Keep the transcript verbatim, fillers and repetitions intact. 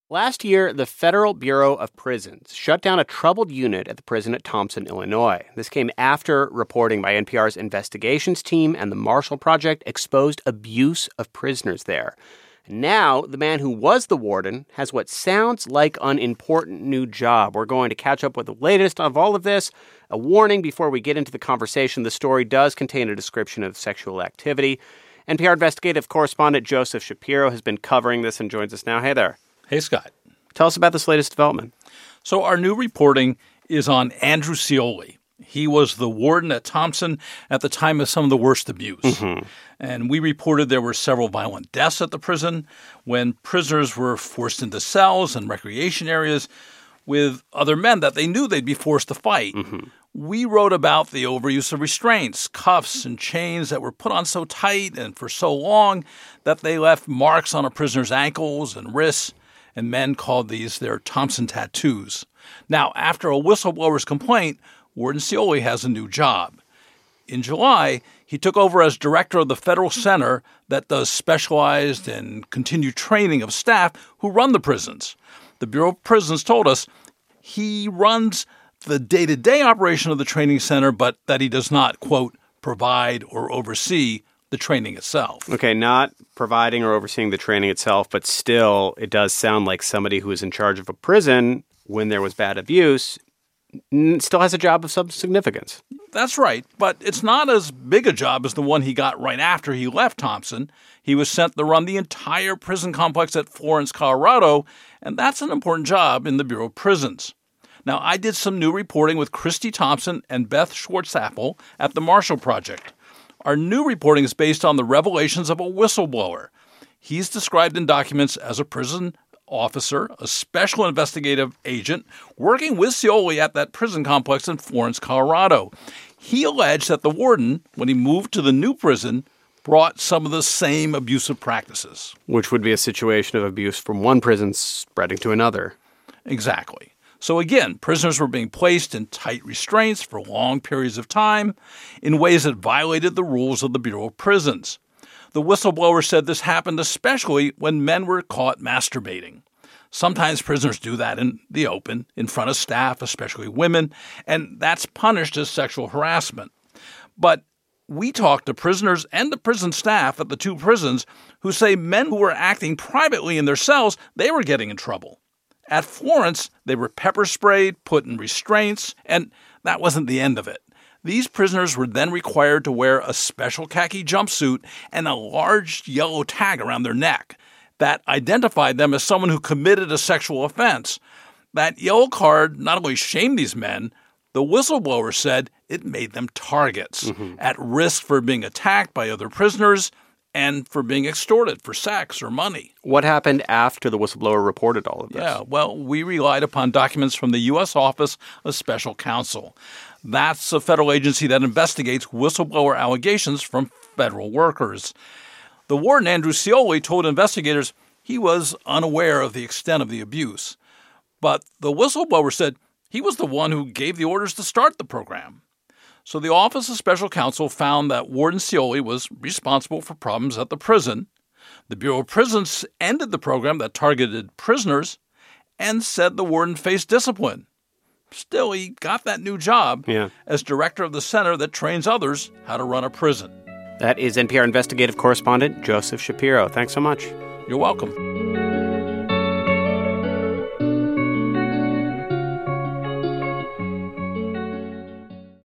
Last year, the Federal Bureau of Prisons shut down a troubled unit at the prison at Thompson, Illinois. This came after reporting by N P R's investigations team and the Marshall Project exposed abuse of prisoners there. Now, the man who was the warden has what sounds like an unimportant new job. We're going to catch up with the latest of all of this. A warning before we get into the conversation, the story does contain a description of sexual activity. N P R investigative correspondent Joseph Shapiro has been covering this and joins us now. Hey there. Hey, Scott. Tell us about this latest development. So our new reporting is on Andrew Scioli. He was the warden at Thompson at the time of some of the worst abuse. Mm-hmm. And we reported there were several violent deaths at the prison when prisoners were forced into cells and recreation areas with other men that they knew they'd be forced to fight. Mm-hmm. We wrote about the overuse of restraints, cuffs, and chains that were put on so tight and for so long that they left marks on a prisoner's ankles and wrists, and men called these their Thompson tattoos. Now, after a whistleblower's complaint, Warden Scioli has a new job. In July, he took over as director of the federal center that does specialized and continued training of staff who run the prisons. The Bureau of Prisons told us he runs the day-to-day operation of the training center, but that he does not, quote, provide or oversee the training itself. Okay, not providing or overseeing the training itself, but still, it does sound like somebody who is in charge of a prison when there was bad abuse still has a job of some significance. That's right, but it's not as big a job as the one he got right after he left Thompson. He was sent to run the entire prison complex at Florence, Colorado, and that's an important job in the Bureau of Prisons. Now, I did some new reporting with Christy Thompson and Beth Schwartzapfel at the Marshall Project. Our new reporting is based on the revelations of a whistleblower. He's described in documents as a prison officer, a special investigative agent, working with Scioli at that prison complex in Florence, Colorado. He alleged that the warden, when he moved to the new prison, brought some of the same abusive practices. Which would be a situation of abuse from one prison spreading to another. Exactly. So again, prisoners were being placed in tight restraints for long periods of time in ways that violated the rules of the Bureau of Prisons. The whistleblower said this happened especially when men were caught masturbating. Sometimes prisoners do that in the open, in front of staff, especially women, and that's punished as sexual harassment. But we talked to prisoners and the prison staff at the two prisons who say men who were acting privately in their cells, they were getting in trouble. At Florence, they were pepper sprayed, put in restraints, and that wasn't the end of it. These prisoners were then required to wear a special khaki jumpsuit and a large yellow tag around their neck that identified them as someone who committed a sexual offense. That yellow card not only shamed these men, the whistleblower said it made them targets, mm-hmm. at risk for being attacked by other prisoners and for being extorted for sex or money. What happened after the whistleblower reported all of this? Yeah, well, we relied upon documents from the U S Office of Special Counsel. That's a federal agency that investigates whistleblower allegations from federal workers. The warden, Andrew Scioli, told investigators he was unaware of the extent of the abuse. But the whistleblower said he was the one who gave the orders to start the program. So the Office of Special Counsel found that Warden Scioli was responsible for problems at the prison. The Bureau of Prisons ended the program that targeted prisoners and said the warden faced discipline. Still, he got that new job yeah. as director of the center that trains others how to run a prison. That is N P R investigative correspondent Joseph Shapiro. Thanks so much. You're welcome.